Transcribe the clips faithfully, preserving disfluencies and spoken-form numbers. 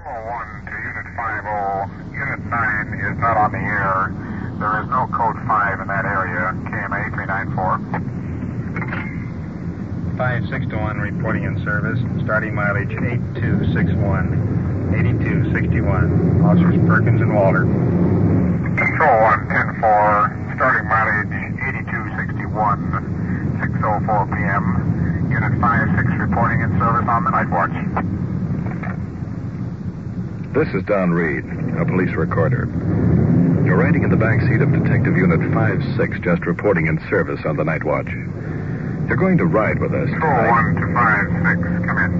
one to Unit five oh. Unit nine is not on the air. There is no code five in that area. K M A three nine four. five six to one reporting in service. Starting mileage eight two six one. eighty-two sixty-one. Officers Perkins and Walter. Control one ten four. Starting mileage eighty-two sixty-one. six oh four p.m. Unit five six reporting in service on the night watch. This is Don Reed, a police recorder. You're riding in the back seat of Detective Unit five six, just reporting in service on the night watch. You're going to ride with us. Control one to five six, come in.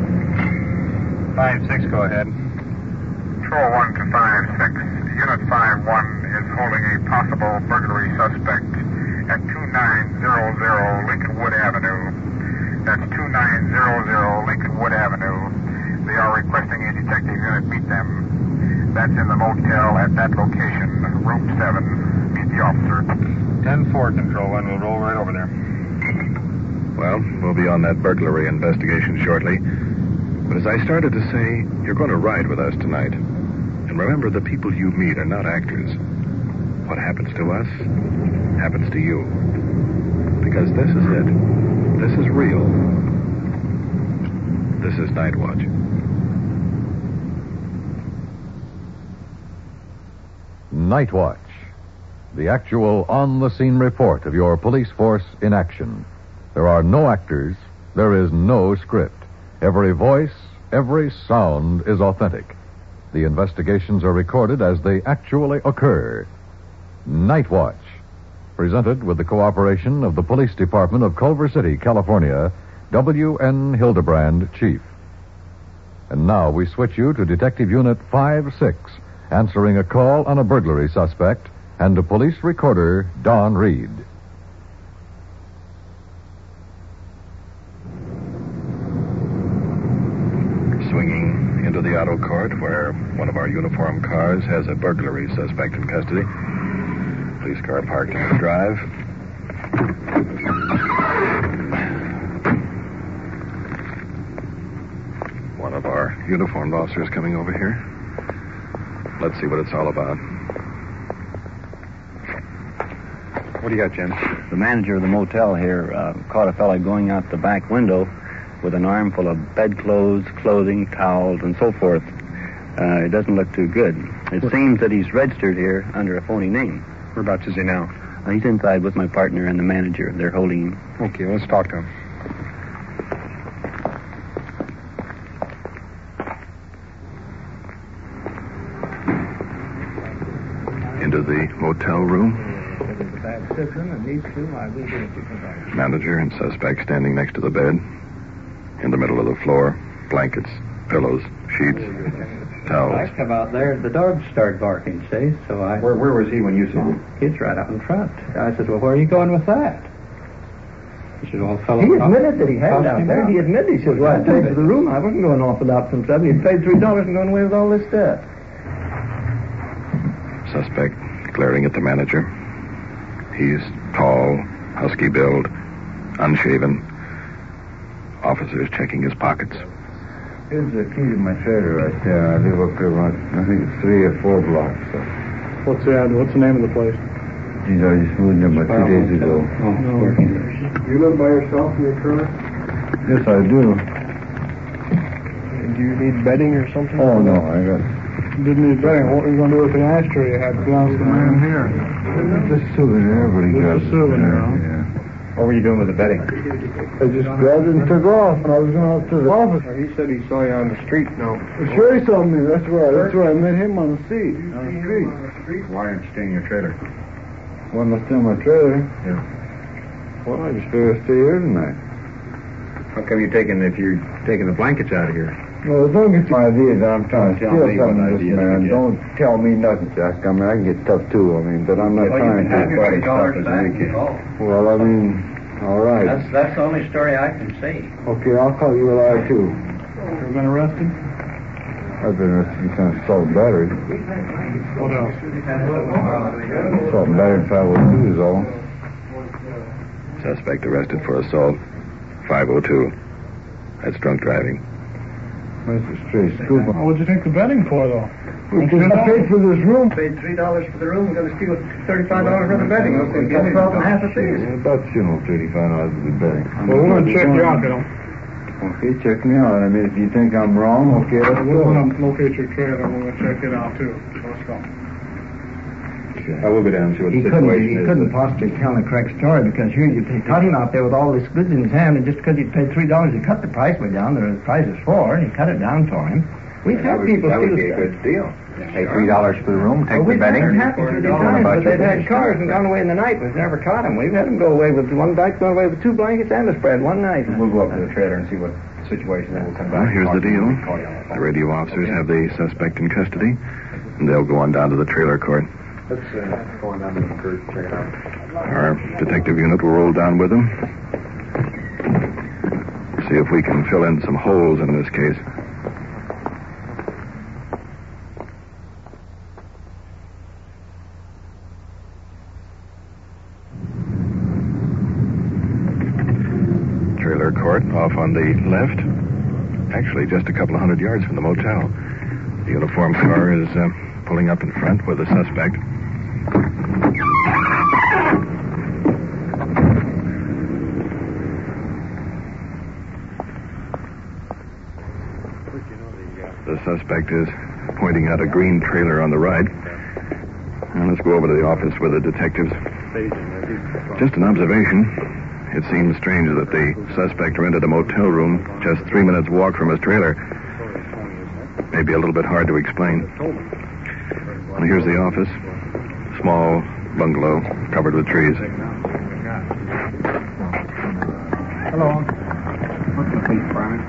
five six, go ahead. Control one to five six. Unit five one is holding a possible burglary suspect at two nine zero zero Lincolnwood Avenue. That's two nine zero zero Lincolnwood Avenue. They are requesting a detective unit meet them. That's in the motel at that location, room seven. Meet the officer. ten four, Control one. We'll roll right over there. Well, we'll be on that burglary investigation shortly. But as I started to say, you're going to ride with us tonight. And remember, the people you meet are not actors. What happens to us happens to you. Because this is it. This is real. This is Night Watch. Night Watch, the actual on-the-scene report of your police force in action. There are no actors. There is no script. Every voice, every sound is authentic. The investigations are recorded as they actually occur. Night Watch, presented with the cooperation of the Police Department of Culver City, California, W N Hildebrand, Chief. And now we switch you to Detective Unit five six, answering a call on a burglary suspect, and to police recorder Don Reed. Swinging into the auto court where one of our uniformed cars has a burglary suspect in custody. Police car parked on the drive. One of our uniformed officers coming over here. Let's see what it's all about. What do you got, Jim? The manager of the motel here uh, caught a fellow going out the back window with an armful of bedclothes, clothing, towels, and so forth. Uh, it doesn't look too good. It what? seems that he's registered here under a phony name. Whereabouts is he now? Uh, he's inside with my partner and the manager. They're holding him. Okay, let's talk to him. Into the motel room. Manager and suspect standing next to the bed. In the middle of the floor, blankets, pillows, sheets, towels. I come out there, the dogs started barking, see? So I... Where, where was he when you saw him? He's right out in front. I said, well, where are you going with that? He said, well, fellow... He admitted that he had out there. He admitted. He said, well, I paid for the room. I wasn't going off without some stuff. He'd paid three dollars and going away with all this stuff. Suspect glaring at the manager. He's tall, husky build, unshaven. Officers checking his pockets. Here's the key to my trailer right there. I live up here about, I think it's three or four blocks. So. What's the What's the name of the place? Geez, I just moved in about two days ago. Oh, no. You live by yourself in your trailer? Yes, I do. Do you need bedding or something? Oh, no, I got... Didn't need bedding. What are you going to do with the ashtray you had belongs to the man here? Just a souvenir, but he got a souvenir, huh? Yeah. What were you doing with the bedding? I just grabbed it and took off, and I was going up to the office. He said he saw you on the street, no? Sure, he saw me. That's right. That's where I met him on the seat, on the street. Why aren't you staying in your trailer? Why am I still in my trailer? Yeah. Well, I just figured I'd stay here tonight. How come you're taking, if you're taking the blankets out of here? Well, don't get my ideas. I'm trying to Tell steal me something what from this ideas man. you get. Don't tell me nothing, Jack. I mean, I can get tough, too. I mean, but I'm not Well, trying you can have to... your dollars back. Oh. Well, I mean, all right. That's, that's the only story I can see. Okay, I'll call you a liar, too. You've been arrested? I've been arrested because of assault and battery. What else? Assault and battery five oh two is all. Suspect arrested for assault. five oh two. That's drunk driving. Mister Stray Scuba. What would you take the betting for, though? Because I paid for this room. Paid three dollars for the room. We're going to steal thirty-five dollars worth of betting. We'll get twelve and a half of fees. About, you know, thirty-five dollars of the betting. Well, we're going to check you out, you know. Okay, check me out. I mean, if you think I'm wrong, okay, let's We're go. going to locate your trailer. We're going to check it out, too. Let's go. I will go down and see what He the couldn't, situation he is. couldn't possibly tell the correct story because here you caught him out there with all this goods in his hand, and just because he paid three dollars, he cut the price way down. The price is four, and he cut it down for him. We've had people That would steal be a stuff. good deal. Pay three dollars for the room, take Well, the we've had betting. it happen three times, but they've had cars and gone away in the night. We've never caught them. We've had them go away with one night, gone away with two blankets and a spread one night. We'll go up to the trailer and see what situation is. We'll come back. Well, here's the deal. Call you on the phone. The radio officers have the suspect in custody, and they'll go on down to the trailer court. Let's uh, go on down to the curb, check it out. Our detective unit will roll down with them. See if we can fill in some holes in this case. Trailer court off on the left. Actually, just a couple of hundred yards from the motel. The uniformed car is uh, pulling up in front with the suspect. The suspect is pointing out a green trailer on the right. Now let's go over to the office with the detectives. Just an observation. It seems strange that the suspect rented a motel room just three minutes walk from his trailer. Maybe a little bit hard to explain. Well, here's the office. Small bungalow covered with trees. Hello. What's the police department?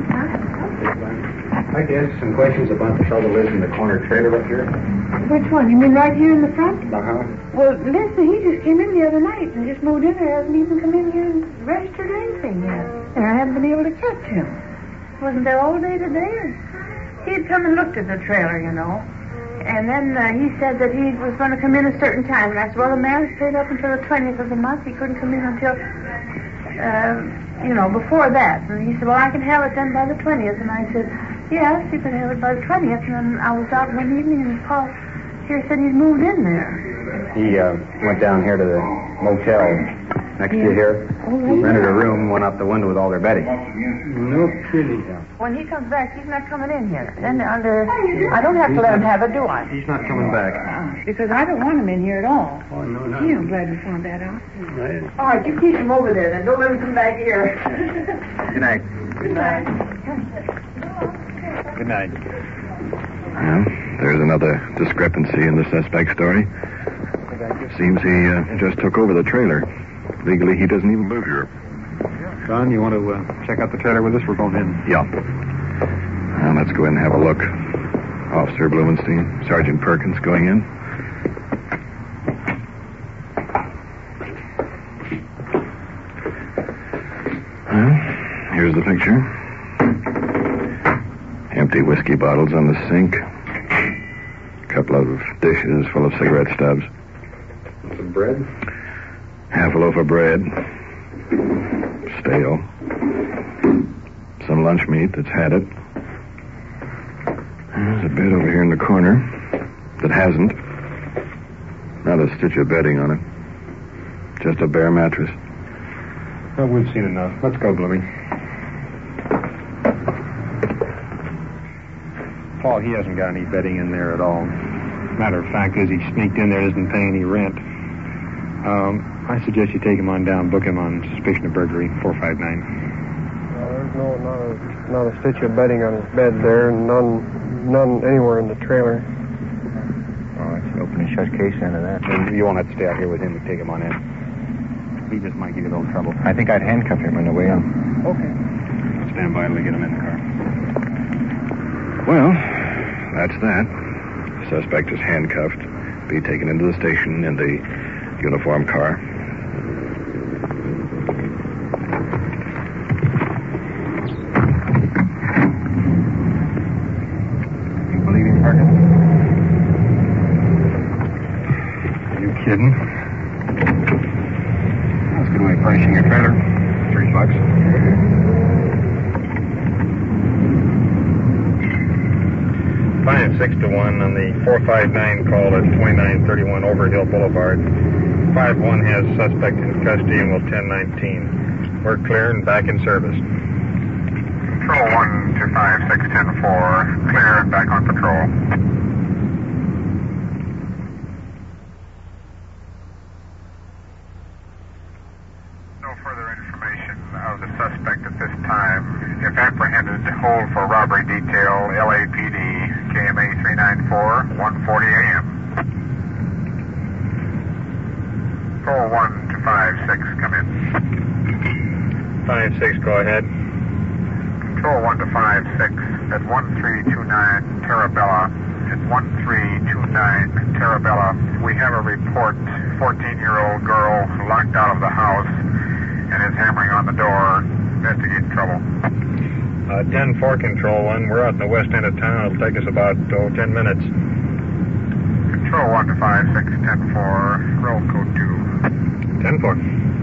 I'd like to ask you some questions about the fellow that lives in the corner trailer up here. Which one? You mean right here in the front? Uh-huh. Well, listen, he just came in the other night and just moved in there. Hasn't even come in here and registered or anything yet. And I haven't been able to catch him. Wasn't there all day today? He had come and looked at the trailer, you know. And then uh, he said that he was going to come in a certain time. And I said, well, the man stayed up until the twentieth of the month. He couldn't come in until, uh, you know, before that. And he said, well, I can have it done by the twentieth. And I said, yes, he could have it by the twentieth. And then I was out one evening and Paul here said he'd moved in there. He uh, went down here to the motel next to you here. Oh, really? Rented a room, went out the window with all their bedding. No kidding. When he comes back, he's not coming in here. Then under, I don't have to let him have it, do I? He's not coming back. Because I don't want him in here at all. Oh, no, no. Gee, I'm glad we found that out. All right, you keep him over there, then. Don't let him come back here. Good night. Good night. Good night. Well, there's another discrepancy in the suspect's story. Seems he uh, just took over the trailer. Legally, he doesn't even live here. Don, you want to uh, check out the trailer with us? We're going in. Yeah. Well, let's go in and have a look. Officer Blumenstein, Sergeant Perkins going in. Well, here's the picture. Empty whiskey bottles on the sink. A couple of dishes full of cigarette stubs. Some bread? Half a loaf of bread. Stale. Some lunch meat that's had it. There's a bed over here in the corner that hasn't. Not a stitch of bedding on it. Just a bare mattress. Well, we've seen enough. Let's go, Bluey. Paul, he hasn't got any bedding in there at all. Matter of fact is he sneaked in there, isn't paying any rent. Um, I suggest you take him on down, book him on suspicion of burglary, four five nine. Well, there's no, not a, not a stitch of bedding on his bed there, and none, none anywhere in the trailer. Oh, it's an open and shut case into that. And you won't have to stay out here with him to take him on in. He just might give you a little trouble. I think I'd handcuff him on the way in. Okay. Stand by till we get him in the car. Well, that's that. Suspect is handcuffed. Be taken into the station in the uniform car. You believe him, Perkins? Are you kidding? That's a good way of furnishing your trailer. Three bucks. five six to one on the four five nine call at twenty-nine thirty-one Overhill Boulevard. five one has suspect in custody and will ten nineteen. We're clear and back in service. Control one to five six ten four, clear and back on patrol. No further information of the suspect at this time. If apprehended, hold for robbery detail, L A P D, K M A three ninety-four, one forty A M. Control one to five six, come in. five six, go ahead. Control one to five six at one three two nine Terabella. At one three two nine Terabella, we have a report, fourteen-year-old girl locked out of the house and is hammering on the door, investigating trouble. Uh, ten four, Control one. We're out in the west end of town. It'll take us about, oh, ten minutes. Control one to five six ten four, roll code two. ten four.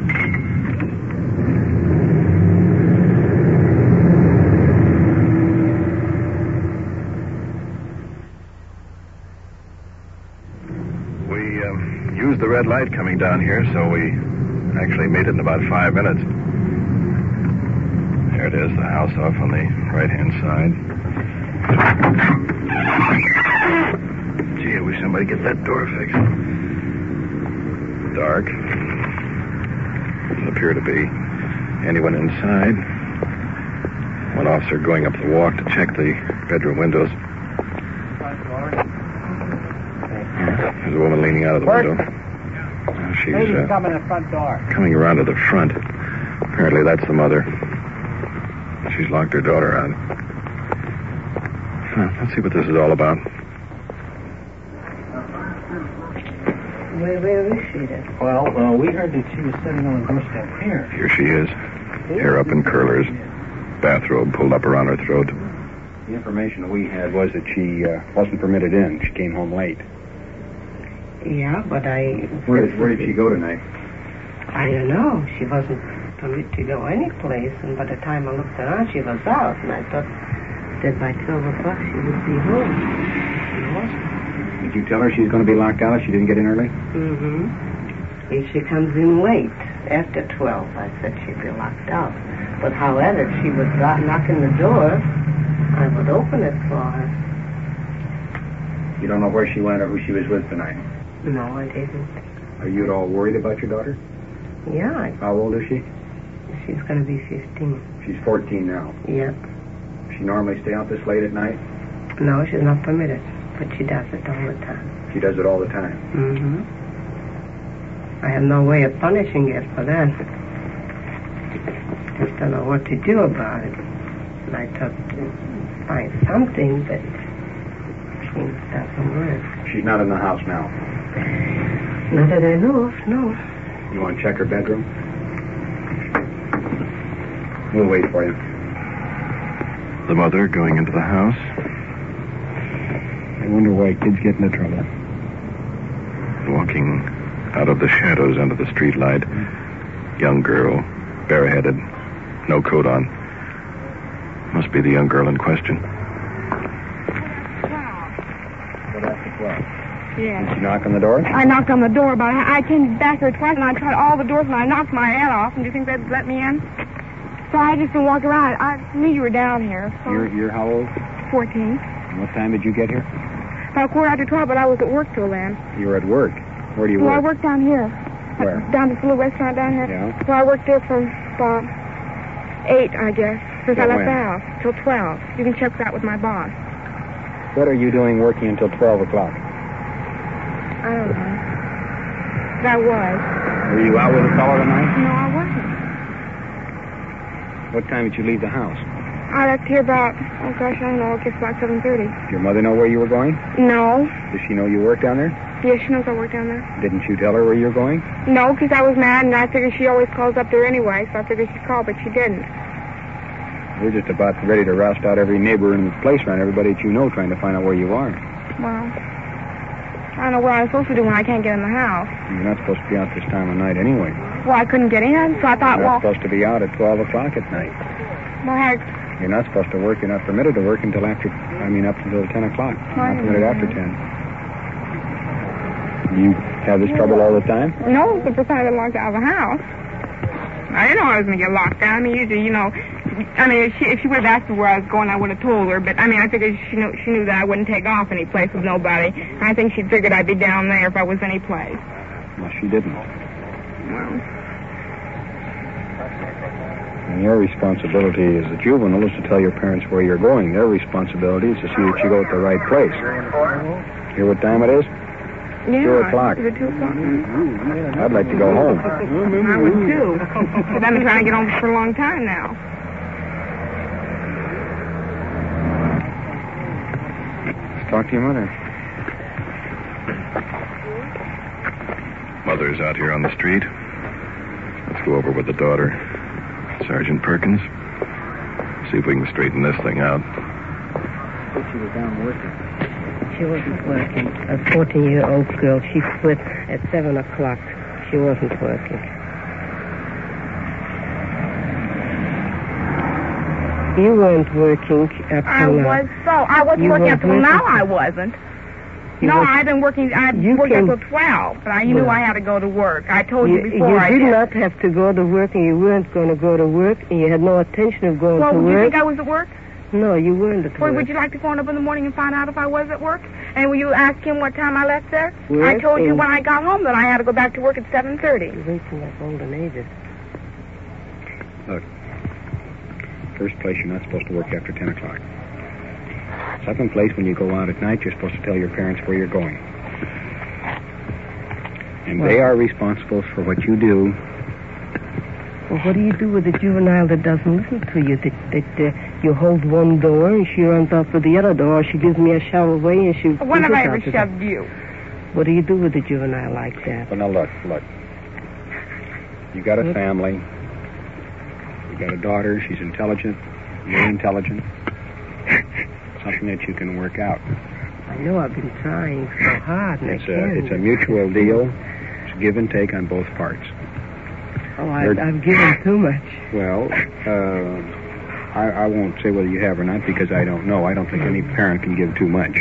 We um, used the red light coming down here, so we actually made it in about five minutes. There it is, the house off on the right-hand side. Gee, I wish somebody get that door fixed. Dark. Doesn't appear to be anyone inside. One officer going up the walk to check the bedroom windows. There's a woman leaning out of the window. Uh, she's uh, coming in the front door. coming around to the front. Apparently that's the mother. She's locked her daughter out. Huh, let's see what this is all about. Where, where is she then? Well, uh, we heard that she was sitting on the doorstep here. Here she is. Hair up in curlers. Bathrobe pulled up around her throat. The information we had was that she uh, wasn't permitted in. She came home late. Yeah, but I... Where did, where did she go tonight? I don't know. She wasn't permitted to go any place, and by the time I looked around, she was out, and I thought that by twelve o'clock she would be home. She wasn't. Did you tell her she's going to be locked out if she didn't get in early? Mm-hmm. If she comes in late, after twelve, I said she'd be locked out. But however, if she was knocking the door, I would open it for her. You don't know where she went or who she was with tonight? No, I didn't. Are you at all worried about your daughter? Yeah. I, How old is she? she's going to be fifteen. She's fourteen now. Yep. Does she normally stay out this late at night? No, she's not permitted, but she does it all the time. She does it all the time. Mm-hmm. I have no way of punishing her for that. Just don't know what to do about it. And I thought to find something, but it doesn't work. She's not in the house now. Not that I know of, no. You want to check her bedroom? We'll wait for you. The mother going into the house. I wonder why kids get into trouble. Walking out of the shadows under the streetlight. Young girl, bareheaded, no coat on. Must be the young girl in question. What after twelve? Yes. Did you knock on the door? I knocked on the door, but I, I came back here twice, and I tried all the doors, and I knocked my head off. And do you think they'd let me in? So I just been walking around. I knew you were down here. So You're, you're how old? fourteen. And what time did you get here? About quarter after twelve, but I was at work till then. You were at work. Where do you Well, I work? work down here. Where? Down at the little restaurant down here. Yeah. So I worked there from about eight, I guess, since Till I left when? the house, till twelve. You can check that with my boss. What are you doing working until twelve o'clock? I don't know. That was. Were you out with a fellow tonight? No, I wasn't. What time did you leave the house? I left here about, oh gosh, I don't know, I guess about seven thirty. Did your mother know where you were going? No. Does she know you work down there? Yeah, she knows I work down there. Didn't you tell her where you were going? No, because I was mad, and I figured she always calls up there anyway, so I figured she'd call, but she didn't. We're just about ready to roust out every neighbor in the place around, everybody that you know, trying to find out where you are. Well, I don't know what I'm supposed to do when I can't get in the house. You're not supposed to be out this time of night anyway. Well, I couldn't get in, so I thought, You're well, not supposed to be out at twelve o'clock at night. well, heck, You're not supposed to work. You're not permitted to work until after I mean, up until ten o'clock. Not a minute after ten. You have this trouble all the time? No, it's the first time I got locked out of the house. I didn't know I was going to get locked out. I mean, usually, you know, I mean, if she, if she would have asked me where I was going, I would have told her. But, I mean, I figured she knew, she knew that I wouldn't take off any place with nobody. I think she figured I'd be down there if I was any place. Well, she didn't. Well... And your responsibility as a juvenile is to tell your parents where you're going. Their responsibility is to see that you go to the right place. Hear what time it is? Yeah, two o'clock. Is it two o'clock? I'd like to go home. I would too. But I've been trying to get home for a long time now. Let's talk to your mother. Mother's out here on the street. Let's go over with the daughter. Sergeant Perkins. See if we can straighten this thing out. I think she was down working. She wasn't working. A fourteen-year-old girl. She quit at seven o'clock. She wasn't working. You weren't working up I till now. was so. I wasn't You working weren't up till working? now. I wasn't. You no, was- I've been working. I You worked can- up till twelve, but I knew Well- I had to go to work. I told you, You, before you I did did. not have to go to work, and you weren't going to go to work, and you had no intention of going Well, to would you work. think I was at work? No, you weren't at Or work. would you like to phone up in the morning and find out if I was at work? And will you ask him what time I left there? Work I told you and- when I got home that I had to go back to work at seven thirty. You're reaching up older ages. Look, first place, you're not supposed to work after ten o'clock. Second place, when you go out at night, you're supposed to tell your parents where you're going. And they are responsible for what you do. Well, what do you do with a juvenile that doesn't listen to you? That, that uh, you hold one door and she runs off with the other door. She gives me a shove away and she... When have pushes I ever out the shoved door. you? What do you do with a juvenile like that? Well, now look, look. You got a What? family. You got a daughter. She's intelligent. You're intelligent. Something that you can work out. I know I've been trying so hard and It's I a, can't. it's a mutual deal. It's a give and take on both parts. Oh, I, I've given too much. Well, uh, I, I won't say whether you have or not because I don't know. I don't think any parent can give too much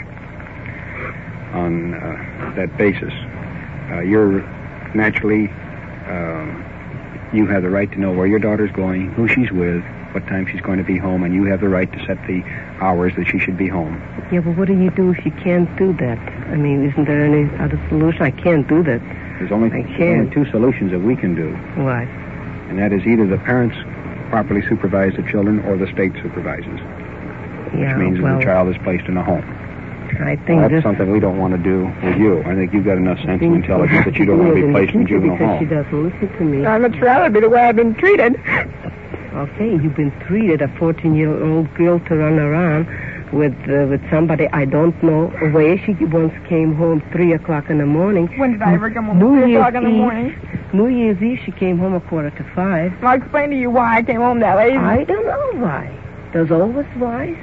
on uh, that basis. Uh, you're naturally, um, you have the right to know where your daughter's going, who she's with, what time she's going to be home, and you have the right to set the hours that she should be home. Yeah, but what do you do if you can't do that? I mean, isn't there any other solution? I can't do that. There's only, I there's can't. only two solutions that we can do, What? and that is either the parents properly supervise the children or the state supervises, Yeah, which means well, that the child is placed in a home. I think Well, that's this... something we don't want to do with you. I think you've got enough sense and things will intelligence have that you to don't do want to it be in the placed in a future juvenile because she home. doesn't listen to me. I'd much rather be the way I've been treated. Okay, you've been treated, a fourteen-year-old girl to run around with uh, with somebody I don't know where. She once came home three o'clock in the morning. When did I ever come home New at three Year's o'clock in the Eve- morning? New Year's Eve, she came home a quarter to five. I'll explain to you why I came home that late. I don't know why. There's always why.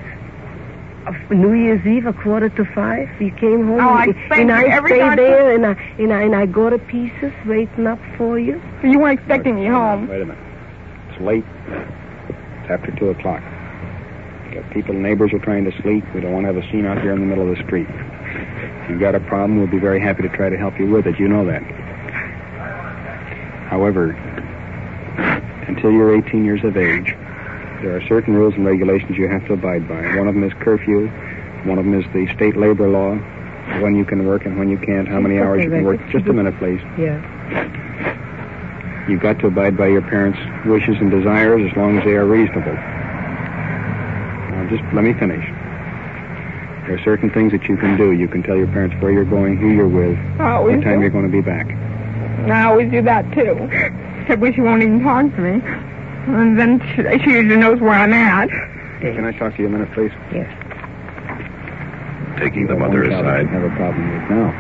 New Year's Eve, a quarter to five, you came home. Oh, I and, explained and to you I every stay time- there, and I, and, I, and I go to pieces waiting up for you. So you weren't expecting me home. Wait a minute. It's late. It's after two o'clock. You got people, neighbors are trying to sleep. We don't want to have a scene out here in the middle of the street. If you've got a problem, we'll be very happy to try to help you with it. You know that. However, until you're eighteen years of age, there are certain rules and regulations you have to abide by. One of them is curfew. One of them is the state labor law, when you can work and when you can't, how many hours you can work. Just a minute, please. Yeah. You've got to abide by your parents' wishes and desires as long as they are reasonable. Now, just let me finish. There are certain things that you can do. You can tell your parents where you're going, who you're with, I always what time do. you're going to be back. I always do that, too. Except when she won't even talk to me. And then she, she usually knows where I'm at. Can I talk to you a minute, please? Yes. Taking the One mother child I aside. have a problem with now.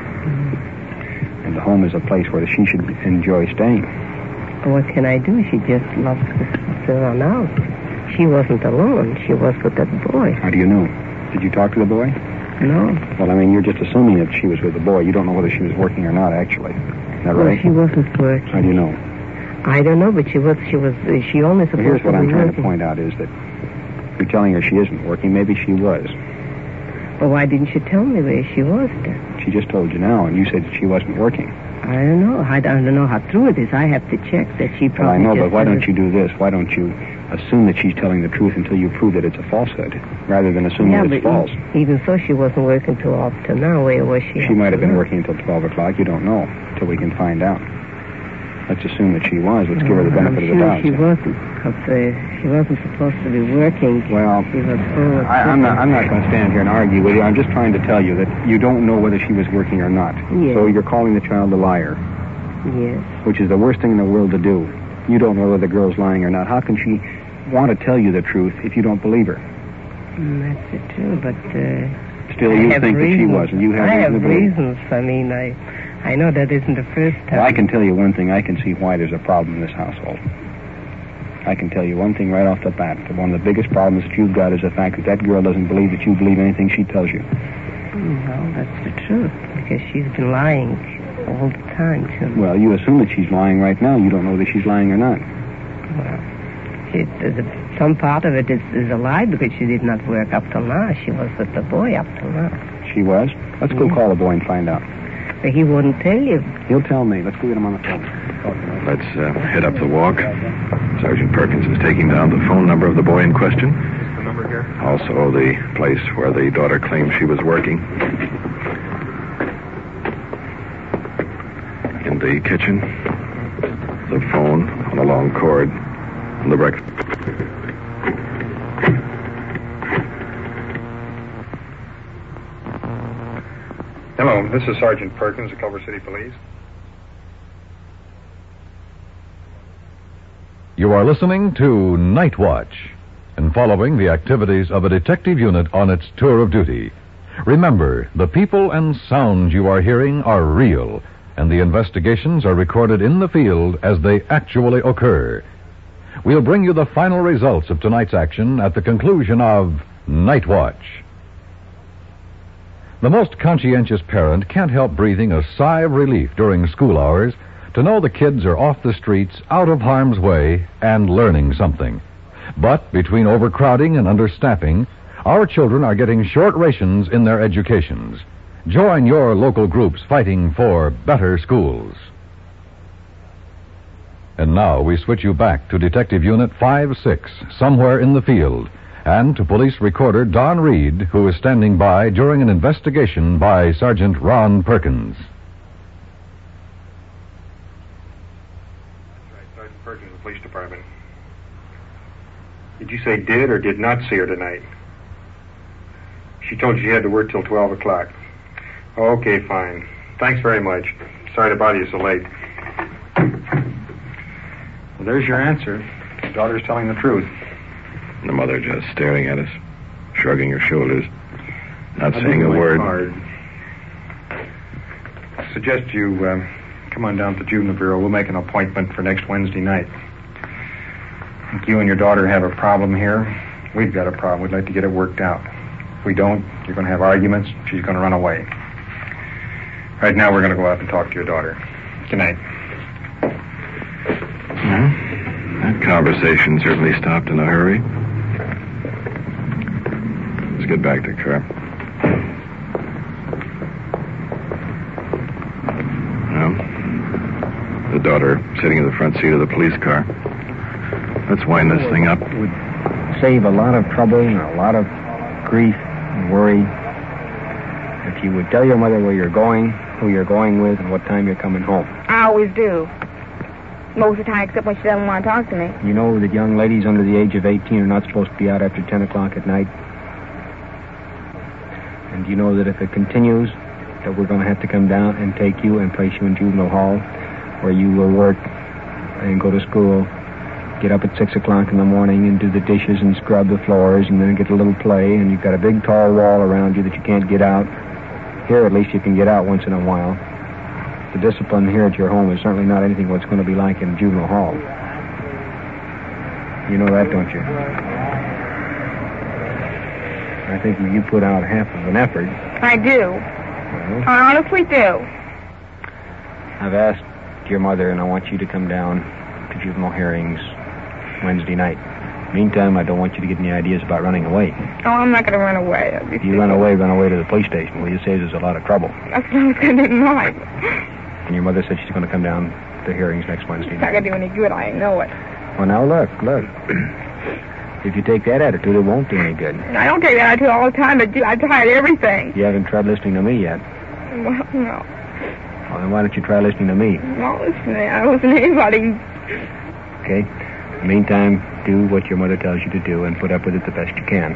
And the home is a place where she should enjoy staying. What can I do? She just loves to run out. She wasn't alone. She was with that boy. How do you know? Did you talk to the boy? No. Well, I mean, you're just assuming that she was with the boy. You don't know whether she was working or not, actually. Is that Well, right? she wasn't working. How do you know? I don't know, but she was. She was. Uh, she only Well, supposed here's what to I'm be trying working. to point out is that you're telling her she isn't working. Maybe she was. Well, why didn't she tell me where she was then? She just told you now, and you said that she wasn't working. I don't know. I don't know how true it is. I have to check that she probably Well, I know, just but why said don't it. you do this? Why don't you assume that she's telling the truth until you prove that it's a falsehood, rather than assuming Yeah, that it's but false? e- even so, she wasn't working till up to now. Where was she? She up might have to been now? working until twelve o'clock. You don't know until we can find out. Let's assume that she was. Let's give her the I'm benefit sure of the doubt. she wasn't. Because uh, she wasn't supposed to be working. Well, she was so I, I'm not. I'm not going to stand here and argue with you. I'm just trying to tell you that you don't know whether she was working or not. Yes. So you're calling the child a liar, Yes. which is the worst thing in the world to do. You don't know whether the girl's lying or not. How can she want to tell you the truth if you don't believe her? Mm, that's it too, but uh, Still, I you have think that she reasons. was, and you have I reason have to believe. reasons. I mean, I, I know that isn't the first time. Well, I can tell you one thing. I can see why there's a problem in this household. I can tell you one thing right off the bat. That one of the biggest problems that you've got is the fact that that girl doesn't believe that you believe anything she tells you. Well, that's the truth, because she's been lying all the time to me. Well, you assume that she's lying right now. You don't know whether she's lying or not. Well, she, the, some part of it is, is a lie, because she did not work up till now. She was with the boy up till now. She was? Let's go Yeah. call the boy and find out. But he wouldn't tell you. He'll tell me. Let's go get him on the phone. Let's uh, head up the walk. Sergeant Perkins is taking down the phone number of the boy in question. The number here? Also the place where the daughter claims she was working. In the kitchen, the phone on a long cord on the breakfast. Hello, this is Sergeant Perkins of Culver City Police. You are listening to Night Watch and following the activities of a detective unit on its tour of duty. Remember, the people and sounds you are hearing are real, and the investigations are recorded in the field as they actually occur. We'll bring you the final results of tonight's action at the conclusion of Night Watch. The most conscientious parent can't help breathing a sigh of relief during school hours to know the kids are off the streets, out of harm's way, and learning something. But between overcrowding and understaffing, our children are getting short rations in their educations. Join your local groups fighting for better schools. And now we switch you back to Detective Unit five six, somewhere in the field, and to police recorder Don Reed, who is standing by during an investigation by Sergeant Ron Perkins. Sergeant Perkins of the Police Department. Did you say did or did not see her tonight? She told you she had to work till twelve o'clock. Okay, fine. Thanks very much. Sorry to bother you so late. Well, there's your answer. Your daughter's telling the truth. The mother just staring at us, shrugging her shoulders, not I'll saying give a you my word. card. I suggest you uh, come on down to the Juvenile Bureau. We'll make an appointment for next Wednesday night. If you and your daughter have a problem here, we've got a problem. We'd like to get it worked out. If we don't, you're going to have arguments. She's going to run away. Right now, we're going to go out and talk to your daughter. Good night. Well, that conversation certainly stopped in a hurry. Let's get back to the car. Well, the daughter sitting in the front seat of the police car. Let's wind this thing up. It would save a lot of trouble and a lot of grief and worry if you would tell your mother where you're going, who you're going with, and what time you're coming home. I always do. Most of the time, except when she doesn't want to talk to me. You know that young ladies under the age of eighteen are not supposed to be out after ten o'clock at night. And you know that if it continues, that we're going to have to come down and take you and place you in juvenile hall, where you will work and go to school, get up at six o'clock in the morning and do the dishes and scrub the floors and then get a little play, and you've got a big tall wall around you that you can't get out. Here, at least, you can get out once in a while. The discipline here at your home is certainly not anything what it's going to be like in juvenile hall. You know that, don't you? I think you put out half of an effort. I do. Well, I honestly do. I've asked your mother, and I want you to come down to juvenile hearings Wednesday night. Meantime, I don't want you to get any ideas about running away. Oh, I'm not going to run away. If you run away, run away to the police station where you say there's a lot of trouble. That's what I was going to do tonight. And your mother said she's going to come down to hearings next Wednesday It's night. not going to do any good. I know it. Well, now look, look. If you take that attitude, it won't do any good. I don't take that attitude all the time, but I tried everything. You haven't tried listening to me yet. Well, no. Well, then why don't you try listening to me? No, listen, I don't listen to anybody. Okay? Meantime, do what your mother tells you to do and put up with it the best you can.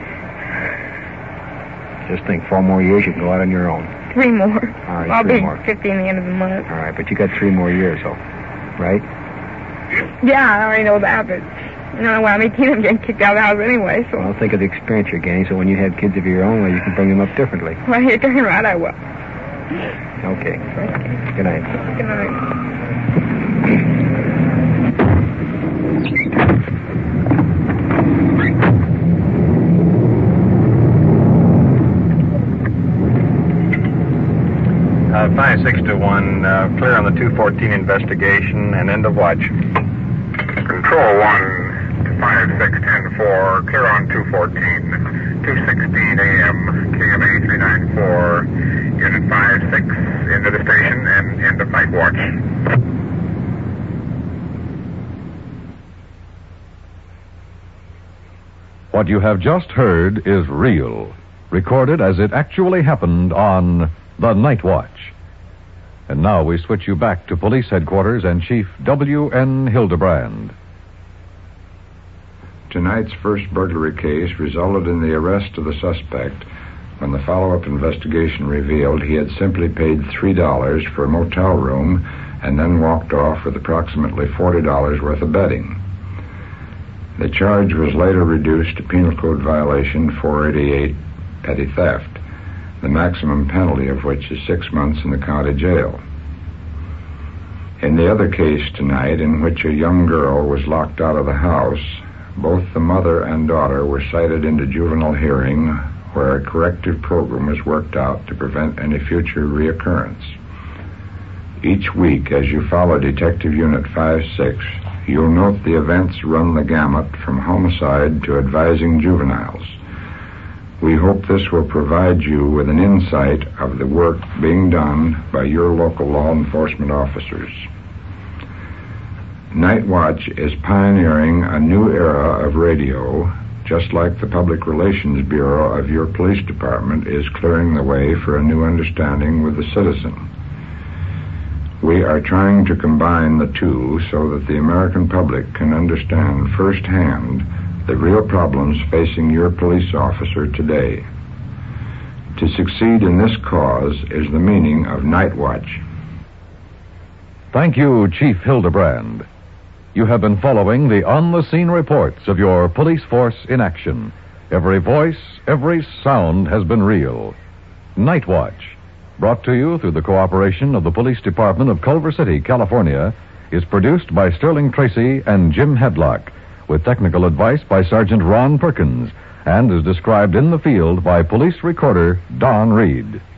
Just think, four more years, you can go out on your own. Three more. All right, I'll three be more. fifty in the end of the month. All right, but you got three more years, though. Right? Yeah, I already know that, but you know, when I'm eighteen, I'm getting kicked out of the house anyway, so... Well, think of the experience you're gaining, so when you have kids of your own, well, you can bring them up differently. Well, you're darn right I will. Okay. Good night. Good night. Uh, five six to one, uh, clear on the two fourteen investigation and end of watch. Control one to five six ten four, clear on two fourteen, two sixteen A M, K M A three nine four, Unit five six, into the station and end of night watch. What you have just heard is real, recorded as it actually happened on The Night Watch. And now we switch you back to police headquarters and Chief W N Hildebrand. Tonight's first burglary case resulted in the arrest of the suspect when the follow-up investigation revealed he had simply paid three dollars for a motel room and then walked off with approximately forty dollars worth of betting. The charge was later reduced to Penal Code violation four eighty-eight, petty theft, the maximum penalty of which is six months in the county jail. In the other case tonight, in which a young girl was locked out of the house, both the mother and daughter were cited into juvenile hearing, where a corrective program was worked out to prevent any future reoccurrence. Each week, as you follow Detective Unit five six, you'll note the events run the gamut from homicide to advising juveniles. We hope this will provide you with an insight of the work being done by your local law enforcement officers. Night Watch is pioneering a new era of radio, just like the Public Relations Bureau of your police department is clearing the way for a new understanding with the citizen. We are trying to combine the two so that the American public can understand firsthand the real problems facing your police officer today. To succeed in this cause is the meaning of Night Watch. Thank you, Chief Hildebrand. You have been following the on-the-scene reports of your police force in action. Every voice, every sound has been real. Night Watch, brought to you through the cooperation of the Police Department of Culver City, California, is produced by Sterling Tracy and Jim Hedlock, with technical advice by Sergeant Ron Perkins, and is described in the field by police recorder Don Reed.